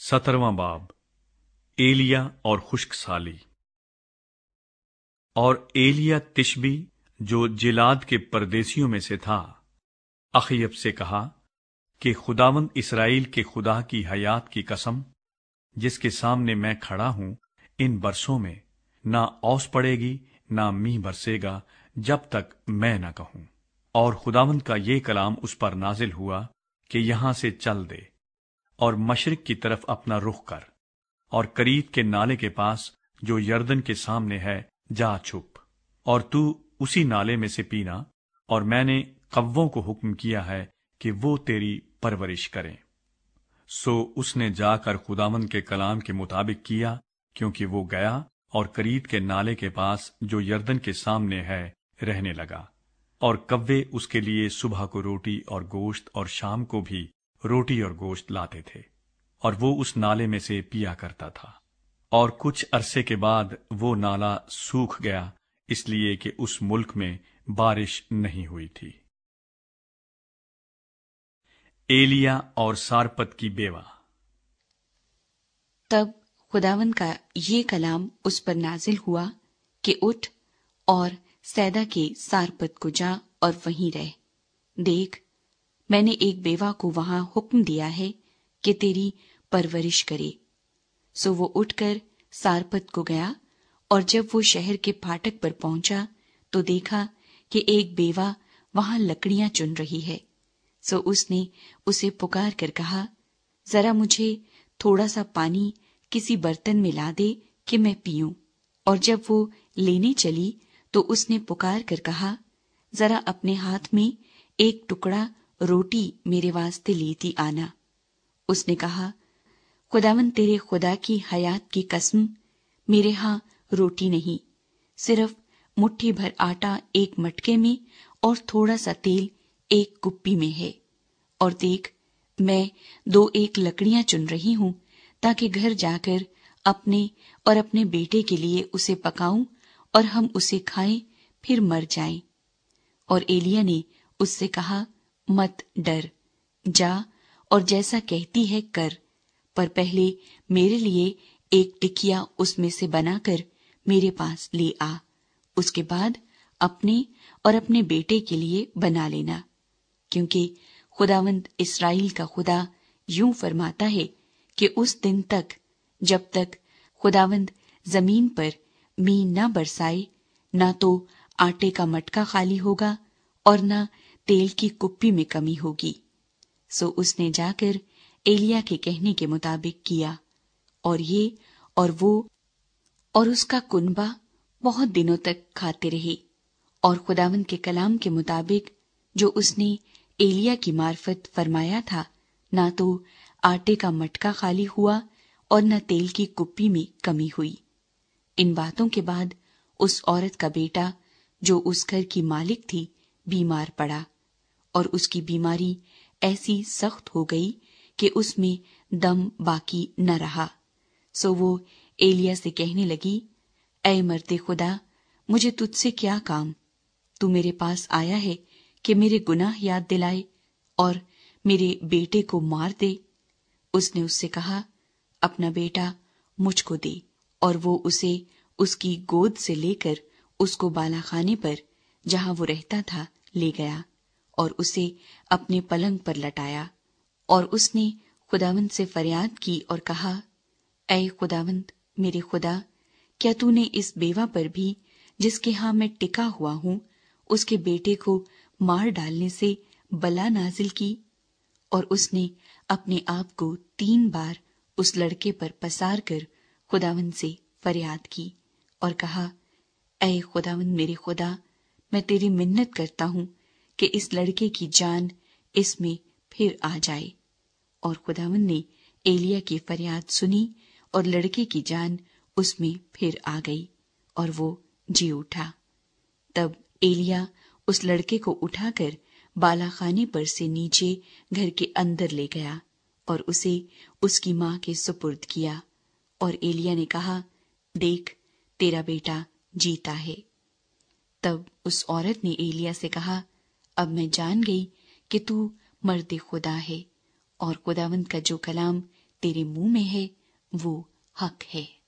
17वां बाब। एलिया और खुश्क साली। और एलिया तिशबी जो जिलाद के परदेसियों में से था, अखयब से कहा कि खुदावंद इसराइल के खुदा की हयात की कसम, जिसके सामने मैं खड़ा हूं, इन बरसों में ना औस पड़ेगी ना मींह बरसेगा जब तक मैं न कहूं। और खुदावंद का ये कलाम उस पर नाजिल हुआ कि यहां से चल दे और मशरिक की तरफ अपना रुख कर और करीत के नाले के पास जो यरदन के सामने है जा छुप, और तू उसी नाले में से पीना। और मैंने कव्वों को हुक्म किया है कि वो तेरी परवरिश करें। सो उसने जाकर खुदावंद के कलाम के मुताबिक किया, क्योंकि वो गया और करीत के नाले के पास जो यरदन के सामने है रहने लगा। और कव्वे उसके लिए सुबह को रोटी और गोश्त और शाम को भी रोटी और गोश्त लाते थे, और वो उस नाले में से पिया करता था। और कुछ अरसे के बाद वो नाला सूख गया, इसलिए कि उस मुल्क में बारिश नहीं हुई थी। एलिया और सारपत की बेवा। तब खुदावंद का ये कलाम उस पर नाजिल हुआ कि उठ और सैदा के सारपत को जा और वहीं रह। देख, मैंने एक बेवा को वहां हुक्म दिया है कि तेरी परवरिश करे। सो वो उठकर सारपत को गया, और जब वो शहर के फाटक पर पहुंचा तो देखा कि एक बेवा वहां लकड़ियां चुन रही है। सो उसने उसे पुकार कर कहा, जरा मुझे थोड़ा सा पानी किसी बर्तन में ला दे कि मैं पीऊं। और जब वो लेने चली तो उसने पुकार कर कहा, जरा अपने हाथ में एक टुकड़ा रोटी मेरे वास्ते लेती आना। उसने कहा, खुदावंद तेरे खुदा की हयात की कसम, मेरे यहाँ रोटी नहीं, सिर्फ मुट्ठी भर आटा एक मटके में और थोड़ा सा तेल एक कुप्पी में है। और देख, मैं 2 लकड़ियां चुन रही हूं, ताकि घर जाकर अपने और अपने बेटे के लिए उसे पकाऊं और हम उसे खाएं, फिर मर जाएं। और एलिया ने उससे कहा, मत डर, जा और जैसा कहती है कर, पर पहले मेरे लिए एक टिकिया उसमें से बनाकर मेरे पास ले आ। उसके बाद अपने और अपने बेटे के लिए बना लेना, क्योंकि खुदावंद इस्राइल का खुदा यूं फरमाता है कि उस दिन तक, जब तक खुदावंद जमीन पर मींह न बरसाए, ना तो आटे का मटका खाली होगा और न तेल की कुप्पी में कमी होगी। सो उसने जाकर एलिया के कहने के मुताबिक किया, और ये और वो और उसका कुनबा बहुत दिनों तक खाते रहे। और खुदावंद के कलाम के मुताबिक जो उसने एलिया की मार्फत फरमाया था, ना तो आटे का मटका खाली हुआ और न तेल की कुप्पी में कमी हुई। इन बातों के बाद उस औरत का बेटा जो उस घर की मालिक थी बीमार पड़ा, और उसकी बीमारी ऐसी सख्त हो गई कि उसमें दम बाकी न रहा। सो वो एलिया से कहने लगी, ऐ मर्दे खुदा, मुझे तुझसे क्या काम? तू मेरे पास आया है कि मेरे गुनाह याद दिलाए और मेरे बेटे को मार दे। उसने उससे कहा, अपना बेटा मुझको दे। और वो उसे उसकी गोद से लेकर उसको बालाखाने पर, जहां वो रहता था, ले गया और उसे अपने पलंग पर लटाया। और उसने खुदावंद से फरियाद की और कहा, ऐ खुदावंद मेरे खुदा, क्या तूने इस बेवा पर भी, जिसके हां मैं टिका हुआ हूं, उसके बेटे को मार डालने से बला नाजिल की? और उसने अपने आप को 3 बार उस लड़के पर पसार कर खुदावंद से फरियाद की और कहा, ऐ खुदावंद मेरे खुदा, मैं तेरी मिन्नत करता हूं कि इस लड़के की जान इसमें फिर आ जाए। और खुदावंद ने एलिया की फरियाद सुनी और लड़के की जान उसमें फिर आ गई और वो जी उठा। तब एलिया उस लड़के को उठाकर बालाखाने पर से नीचे घर के अंदर ले गया और उसे उसकी मां के सुपुर्द किया। और एलिया ने कहा, देख, तेरा बेटा जीता है। तब उस औरत ने एलिया से कहा, अब मैं जान गई कि तू मर्द खुदा है, और खुदावंद का जो कलाम تیرے منہ میں ہے وہ حق ہے۔